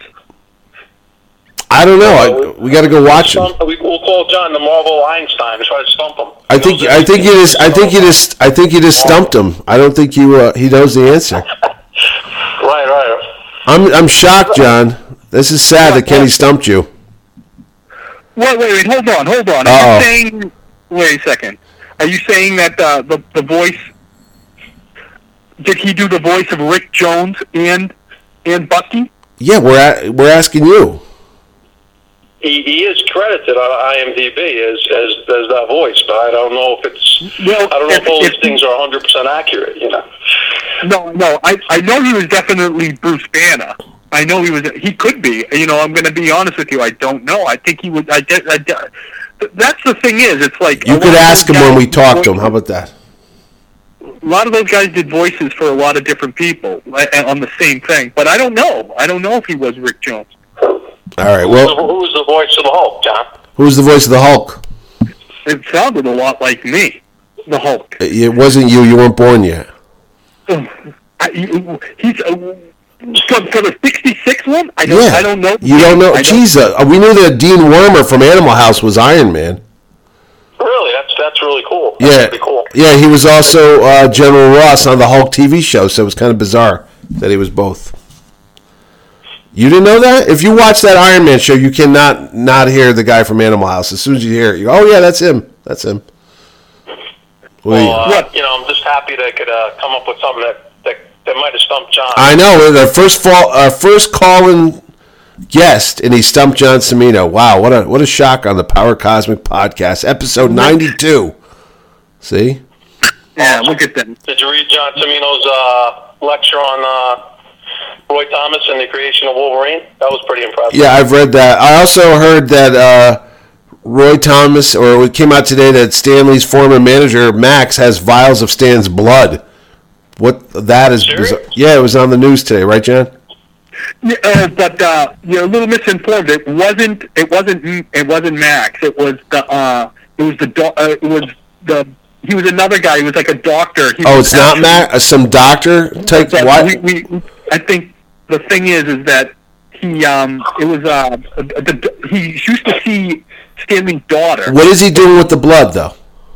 I don't know. I, we got to go watch him.
Stump, we, we'll call John the Marvel Einstein and try to stump him.
I think
He knows
I think you just I think you just I think you just stumped him. I don't think you uh, he knows the answer.
Right, right.
I'm I'm shocked, John. This is sad that Kenny stumped you.
Wait, wait, wait. Hold on, hold on. Are
Uh-oh.
you saying? Wait a second. Are you saying that uh, the the voice? Did he do the voice of Rick Jones and and Bucky?
Yeah, we're a, we're asking you.
he, he is credited on IMDb as, as as that voice, but I don't know if it's
Well,
I don't know if,
if-
all
if-
these things are one hundred percent accurate. You know.
No, no, I I know he was definitely Bruce Banner. I know he was. He could be. You know, I'm going to be honest with you. I don't know. I think he was. I, did- I, did- that's the thing is, it's like
You
a
could
lot of
ask
those
him when
guys
we
did
talk to him.
voices-
How about that?
A lot of those guys did voices for a lot of different people like, on the same thing, but I don't know. I don't know if he was Rick Jones.
All right.
Who's,
Well,
the, who's the voice of the Hulk, John?
who's the voice of the Hulk?
It sounded a lot like me, the Hulk.
It wasn't you. You weren't born yet.
I, he's uh, for, for the sixty-six one. I don't.
Yeah.
I don't know.
You don't know?
I
Jeez, uh, we knew that Dean Wormer from Animal House was Iron Man.
Really, that's that's really cool. That's
Yeah,
pretty cool.
yeah. He was also uh, General Ross on the Hulk T V show, so it was kind of bizarre that he was both. You didn't know that? If you watch that Iron Man show, you cannot not hear the guy from Animal House. As soon as you hear it, you go, "Oh yeah, that's him. That's him." Well,
Well, uh,
What?
you know, I'm just happy they could uh, come up with something that, that, that might have stumped John.
I know the first fall, our first call-in guest, and he stumped John Cimino. Wow, what a what a shock on the Power Cosmic Podcast, episode ninety-two. See?
Yeah, look at them.
Did you read John Cimino's uh, lecture on uh, Roy Thomas and the creation of Wolverine? That was pretty impressive.
Yeah, I've read that. I also heard that uh, Roy Thomas, or it came out today that Stanley's former manager, Max, has vials of Stan's blood. What that is
Serious?
bizarre. Yeah, it was on the news today, right, John?
Yeah, uh, but uh, you're a little misinformed. It wasn't. It wasn't. It wasn't Max. It was the. Uh, it was the. Do- uh, it was the. He was another guy. He was like a doctor. He
Oh,
was
it's not
actually-
Max? Uh, some doctor type?
But
What?
We, we, I think the thing is, is that he. Um. It was. Uh. The, he used to see Stanley's daughter.
What is he doing with the blood, though?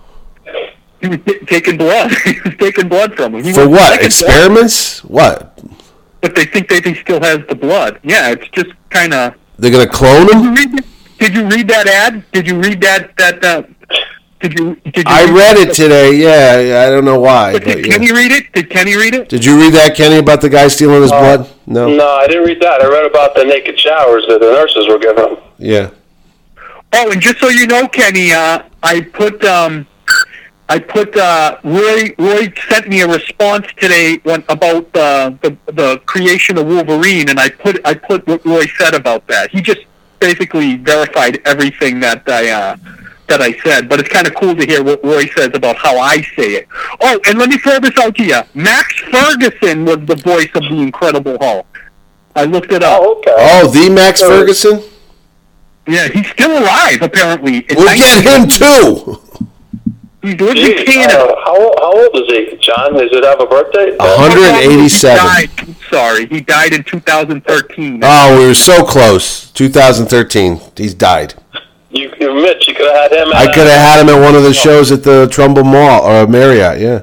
He was t- taking blood. he was taking blood from him. He
For
was
what?
like a
Experiments? What?
doctor, but they think that he still has the blood. Yeah, it's just kind of.
They're going to clone him?
Did you read? Did you read that ad? Did you read that? That. Uh, did you? Did you?
I read it today. Yeah, I don't know why.
But
But
did
yeah.
Kenny read it? Did Kenny read it?
Did you read that, Kenny, about the guy stealing his blood? No.
No, I didn't read that. I read about the naked showers that the nurses were giving him.
Yeah.
Oh, and just so you know, Kenny, uh, I put um, I put uh, Roy. Roy sent me a response today when, about uh, the the creation of Wolverine, and I put I put what Roy said about that. He just basically verified everything that I uh, that I said. But it's kind of cool to hear what Roy says about how I say it. Oh, and let me throw this out to you. Max Ferguson was the voice of the Incredible Hulk. I looked it up.
Oh, okay.
Oh, the Max
So-
Ferguson?
Yeah, he's still alive, apparently. In
We'll get him, too.
He lives in
Gee,
Canada.
uh, how, how old is he, John? Does it have a birthday?
A hundred eighty-seven.
He died, sorry, he died in two thousand thirteen.
Oh, we were so close. two thousand thirteen. He's died.
You, you Mitch, you could have had him.
I
at-
could have had him at one of the shows at the Trumbull Mall or Marriott, yeah.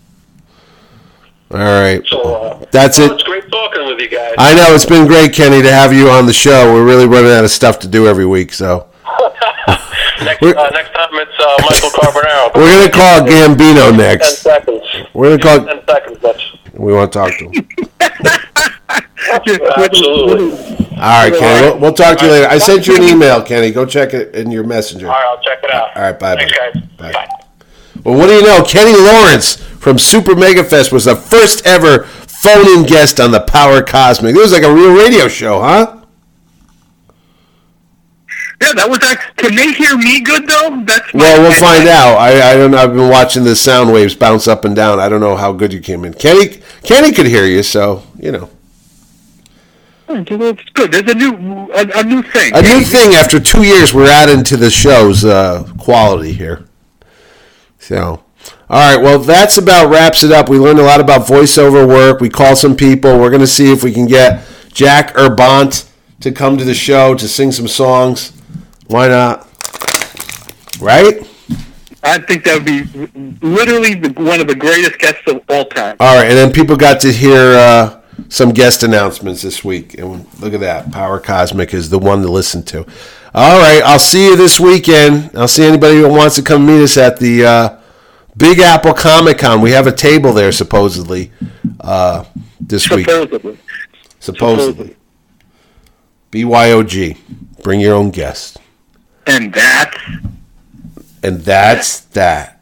All right.
So, uh,
That's
well,
it.
It's great talking with you guys.
I know. It's been great, Kenny, to have you on the show. We're really running out of stuff to do every week, so.
next,
We're-
uh, next time it's uh, Michael Carbonaro.
We're going to call Gambino
Ten
next.
seconds.
We're going to call.
Ten seconds, Mitch.
We want to talk to him.
Absolutely.
All right, Kenny. We'll, we'll talk to you later. I sent you an email, Kenny. Go check it in your messenger.
All right, I'll check it out.
All right, bye,
Thanks,
bye.
guys.
Bye.
Bye.
Well, what do you know? Kenny Lawrence from Super Mega Fest was the first ever phone-in guest on the Power Cosmic. It was like a real radio show, huh?
Yeah, that was actually. Can they hear me good though? That's my-
Well, we'll find out. I, I don't know. I've been watching the sound waves bounce up and down. I don't know how good you came in. Kenny, Kenny could hear you, so you know.
It's good. There's a new a, a new thing.
A new thing after two years, we're adding to the show's uh, quality here. So, all right. Well, that's about wraps it up. We learned a lot about voiceover work. We called some people. We're going to see if we can get Jack Urbant to come to the show to sing some songs. Why not? Right?
I think that would be literally the, one of the greatest guests of all time.
All right. And then people got to hear uh, some guest announcements this week. And look at that. Power Cosmic is the one to listen to. All right. I'll see you this weekend. I'll see anybody who wants to come meet us at the uh, Big Apple Comic Con. We have a table there, supposedly, uh, this week.
Supposedly.
Supposedly. B Y O G. Bring your own guest.
And that's...
And that's that.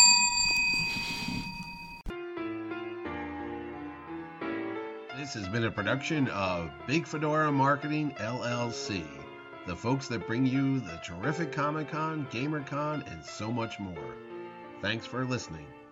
This has been a production of Big Fedora Marketing, L L C. The folks that bring you the terrific Comic-Con, GamerCon, and so much more. Thanks for listening.